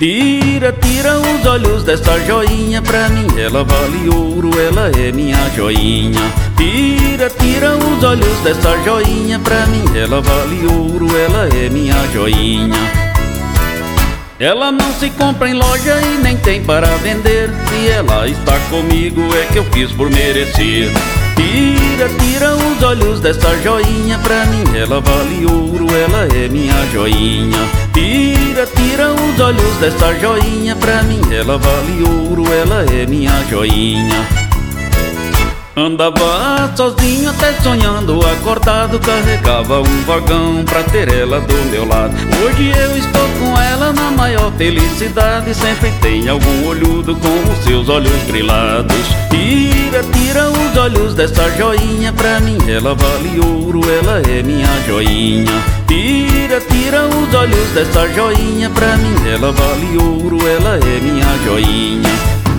Tira, tira os olhos dessa joinha pra mim, ela vale ouro, ela é minha joinha. Tira, tira os olhos dessa joinha pra mim, ela vale ouro, ela é minha joinha. Ela não se compra em loja e nem tem para vender, se ela está comigo é que eu fiz por merecer. Tira, tira os olhos dessa joinha pra mim, ela vale ouro, ela é minha joinha. Tira, tira os olhos dessa joinha pra mim, ela vale ouro, ela é minha joinha. Andava sozinho até sonhando, acordado carregava um vagão pra ter ela do meu lado. Hoje eu estou com ela na maior felicidade, sempre tem algum olhudo com os seus olhos grilados. Tira, tira os olhos dessa joinha pra mim, ela vale ouro, ela é minha joinha. Tira, tira os olhos dessa joinha pra mim, ela vale ouro, ela é minha joinha.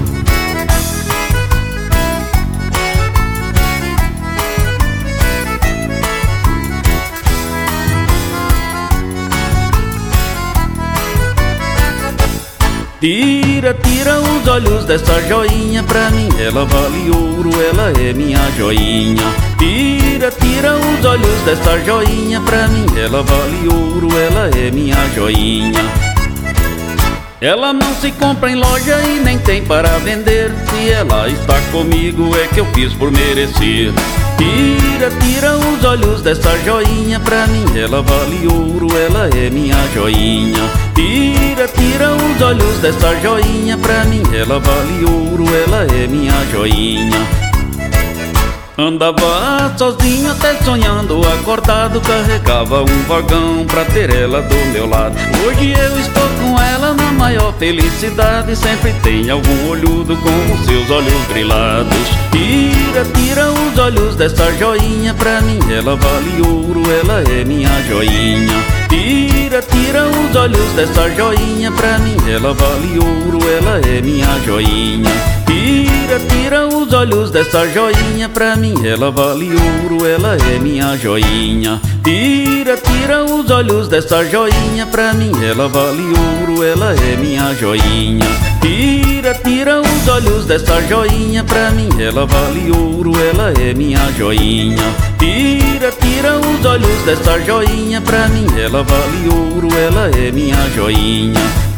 Tira, tira os olhos dessa joinha pra mim, ela vale ouro, ela é minha joinha. Tira, tira os olhos dessa joinha pra mim, ela vale ouro, ela é minha joinha. Ela não se compra em loja e nem tem para vender, se ela está comigo é que eu fiz por merecer. Tira, tira os olhos dessa joinha pra mim, ela vale ouro, ela é minha joinha. Tira, tira os olhos dessa joinha pra mim, ela vale ouro, ela é minha joinha. Andava sozinho até sonhando, acordado carregava um vagão pra ter ela do meu lado. Hoje eu estou com ela na maior felicidade, sempre tem algum olhudo com os seus olhos grilados. Tira, tira os olhos dessa joinha pra mim, ela vale ouro, ela é minha joinha. Tira, tira os olhos dessa joinha pra mim, ela vale ouro, ela é minha joinha. Tira, tira os olhos dessa joinha pra mim, ela vale ouro, ela é minha joinha. Tira, tira os olhos dessa joinha pra mim, ela vale ouro, ela é minha joinha. Tira, tira os olhos dessa joinha pra mim, ela vale ouro, ela é minha joinha. Tira, tira os olhos dessa joinha pra mim, ela vale ouro, ela é minha joinha.